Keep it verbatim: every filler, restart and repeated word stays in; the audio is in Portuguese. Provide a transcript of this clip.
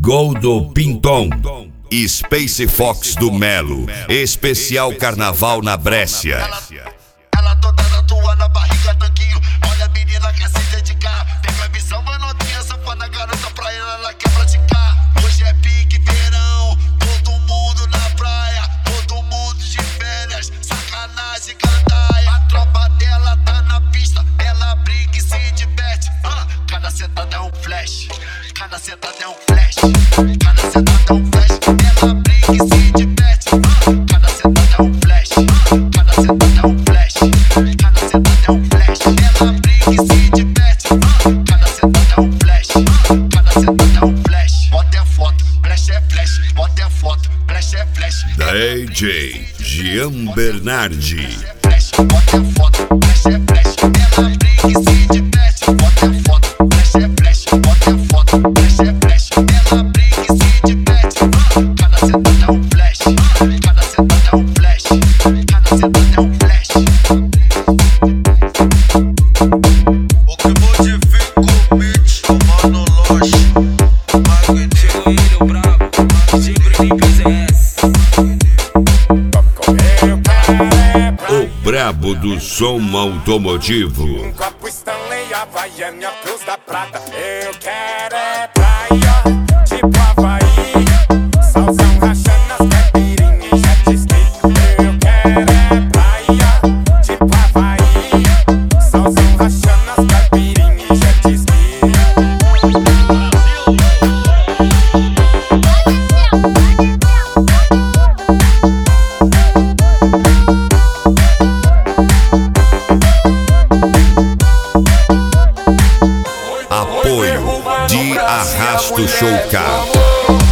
Goldo Pinton, Space Fox do Melo, especial Carnaval na Brécia. Ela toda na tua, na barriga, tanquinho. Olha a menina quer se dedicar. Pega a missão, mas não tem essa fana garota pra ela, ela quer praticar. Hoje é pique verão, todo mundo na praia, todo mundo de férias, sacanagem, gandaia. A tropa dela tá na pista, ela brinca e se diverte. Ah, cada sentada é um flash, cada sentada é um flash, cada sentada é um flash. Ela brinca e se diverte. Ah, cada sentada é um flash, cada sentada é um flash, cada sentada é um flash. Ela brinca e se diverte. Ah, cada sentada é um flash, cada sentada é um flash. Bota é foto, flash é flash, bota é foto, flash é flash. D J Gian Bernardi. Flash, bota é foto, flash é flash. Ela brinca e se diverte. Bota é foto, flash é flash, bota é foto, flash é flash. Ela brinca e se diverte. Cada sentada é um flash, cada sentada é um flash, cada sentada é um flash. O que modifica o beat, tomando loja. Magneto, Ele brabo, sempre em P Z S. O brabo do som automotivo. Um copo Stanley, Havaiana, Cruz da Prata. Eu quero é praia, tipo Havaí. Salsão rachando as caipirinhas e jet ski. Eu quero é praia, tipo Havaí. Salsão rachando as caipirinhas e jet ski. Apoio de Arrasto Showcar.